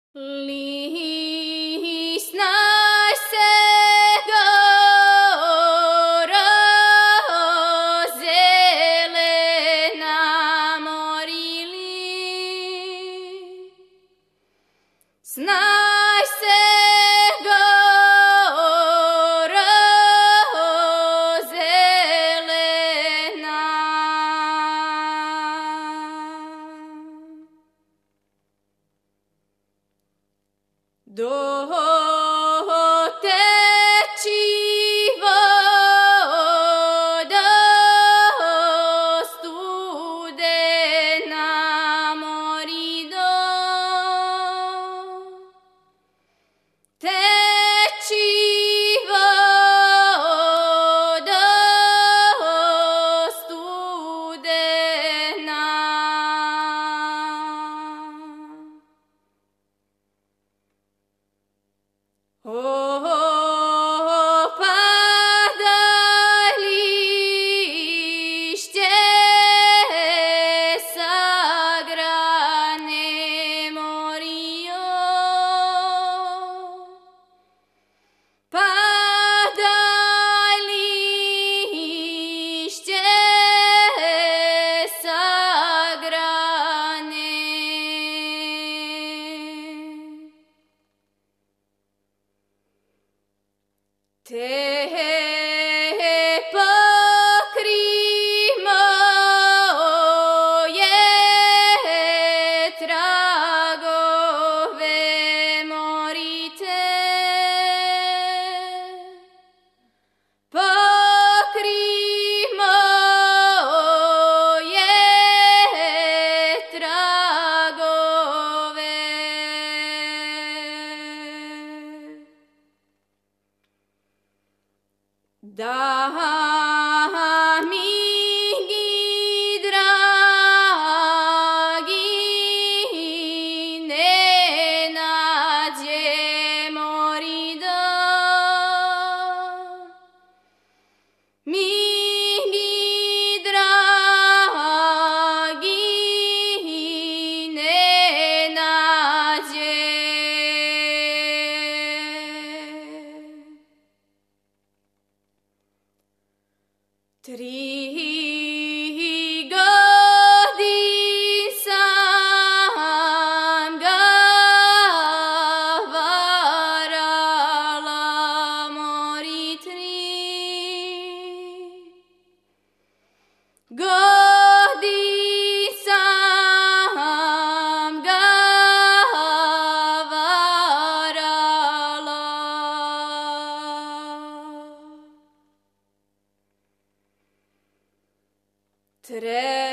Lísna se gora zelena morili, snaj se gora zelena. Doteči voda studena morido, teči voda studena. Pada lišće sagrane morio, pada lišće sagrane. Te pokri moje tragove morite, pokri moje tragove. Da mi dragi ne nađe morido, mi dragi ne nađe. Tri godin sam ga varala moritri, godin sam ga varala. Tre